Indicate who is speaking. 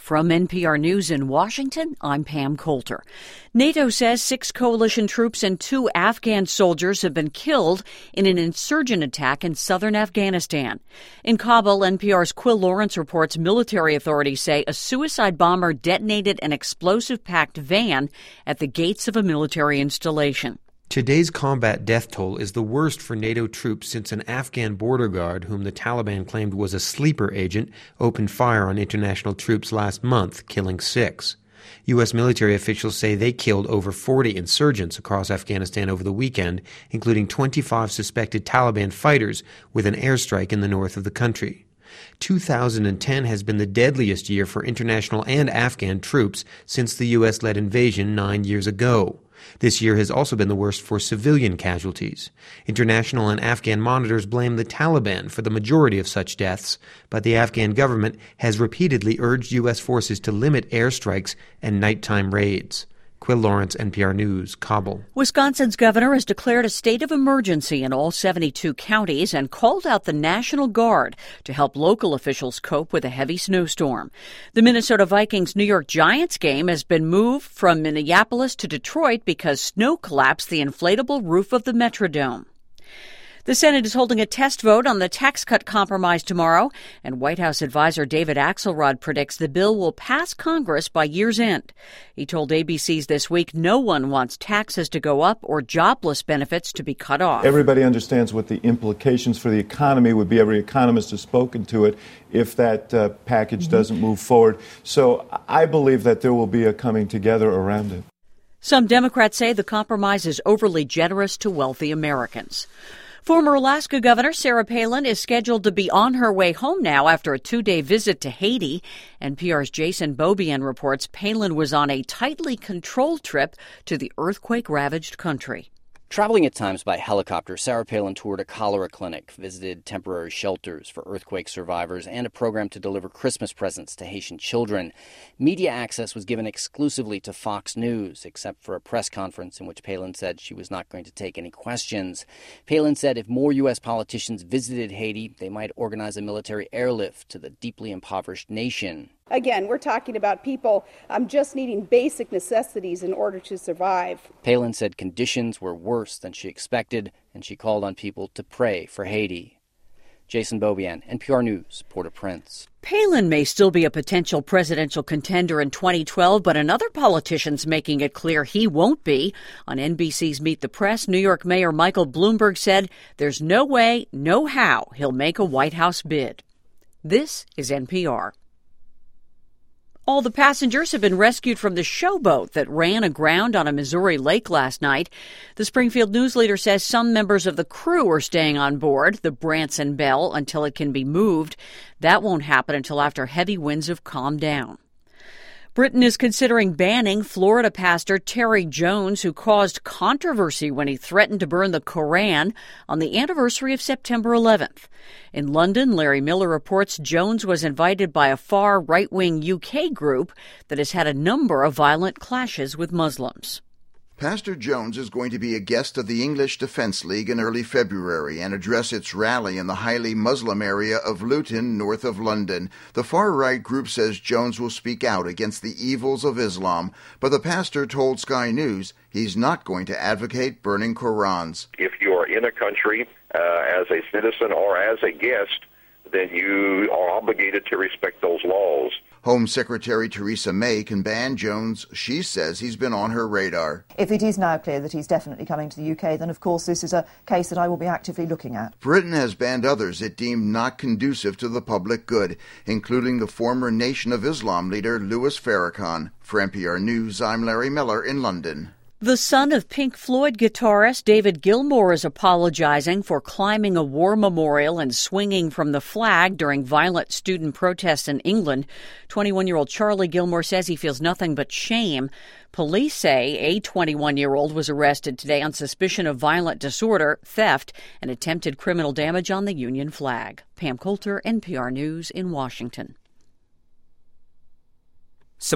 Speaker 1: From NPR News in Washington, I'm Pam Coulter. NATO says 6 coalition troops and 2 Afghan soldiers have been killed in an insurgent attack in southern Afghanistan. In Kabul, NPR's Quill Lawrence reports military authorities say a suicide bomber detonated an explosive-packed van at the gates of a military installation.
Speaker 2: Today's combat death toll is the worst for NATO troops since an Afghan border guard, whom the Taliban claimed was a sleeper agent, opened fire on international troops last month, killing 6. U.S. military officials say they killed over 40 insurgents across Afghanistan over the weekend, including 25 suspected Taliban fighters with an airstrike in the north of the country. 2010 has been the deadliest year for international and Afghan troops since the U.S.-led invasion 9 years ago. This year has also been the worst for civilian casualties. International and Afghan monitors blame the Taliban for the majority of such deaths, but the Afghan government has repeatedly urged U.S. forces to limit airstrikes and nighttime raids. Quill Lawrence, NPR News, Kabul.
Speaker 1: Wisconsin's governor has declared a state of emergency in all 72 counties and called out the National Guard to help local officials cope with a heavy snowstorm. The Minnesota Vikings New York Giants game has been moved from Minneapolis to Detroit because snow collapsed the inflatable roof of the Metrodome. The Senate is holding a test vote on the tax cut compromise tomorrow, and White House advisor David Axelrod predicts the bill will pass Congress by year's end. He told ABC's This Week no one wants taxes to go up or jobless benefits to be cut off.
Speaker 3: Everybody understands what the implications for the economy would be. Every economist has spoken to it if that package doesn't move forward. So I believe that there will be a coming together around it.
Speaker 1: Some Democrats say the compromise is overly generous to wealthy Americans. Former Alaska Governor Sarah Palin is scheduled to be on her way home now after a 2-day visit to Haiti. NPR's Jason Beaubien reports Palin was on a tightly controlled trip to the earthquake-ravaged country.
Speaker 4: Traveling at times by helicopter, Sarah Palin toured a cholera clinic, visited temporary shelters for earthquake survivors, and a program to deliver Christmas presents to Haitian children. Media access was given exclusively to Fox News, except for a press conference in which Palin said she was not going to take any questions. Palin said if more U.S. politicians visited Haiti, they might organize a military airlift to the deeply impoverished nation.
Speaker 5: Again, we're talking about people just needing basic necessities in order to survive.
Speaker 4: Palin said conditions were worse than she expected, and she called on people to pray for Haiti. Jason Beaubien, NPR News, Port-au-Prince.
Speaker 1: Palin may still be a potential presidential contender in 2012, but another politician's making it clear he won't be. On NBC's Meet the Press, New York Mayor Michael Bloomberg said there's no way, no how he'll make a White House bid. This is NPR. All the passengers have been rescued from the showboat that ran aground on a Missouri lake last night. The Springfield News Leader says some members of the crew are staying on board the Branson Belle until it can be moved. That won't happen until after heavy winds have calmed down. Britain is considering banning Florida pastor Terry Jones, who caused controversy when he threatened to burn the Koran on the anniversary of September 11th. In London, Larry Miller reports Jones was invited by a far right-wing UK group that has had a number of violent clashes with Muslims.
Speaker 6: Pastor Jones is going to be a guest of the English Defence League in early February and address its rally in the highly Muslim area of Luton, north of London. The far-right group says Jones will speak out against the evils of Islam, but the pastor told Sky News he's not going to advocate burning Korans.
Speaker 7: If you are in a country as a citizen or as a guest, then you are obligated to respect those laws.
Speaker 6: Home Secretary Theresa May can ban Jones. She says he's been on her radar.
Speaker 8: If it is now clear that he's definitely coming to the UK, then of course this is a case that I will be actively looking at.
Speaker 6: Britain has banned others it deemed not conducive to the public good, including the former Nation of Islam leader Louis Farrakhan. For NPR News, I'm Larry Miller in London.
Speaker 1: The son of Pink Floyd guitarist David Gilmour is apologizing for climbing a war memorial and swinging from the flag during violent student protests in England. 21-year-old Charlie Gilmour says he feels nothing but shame. Police say a 21-year-old was arrested today on suspicion of violent disorder, theft, and attempted criminal damage on the Union flag. Pam Coulter, NPR News in Washington.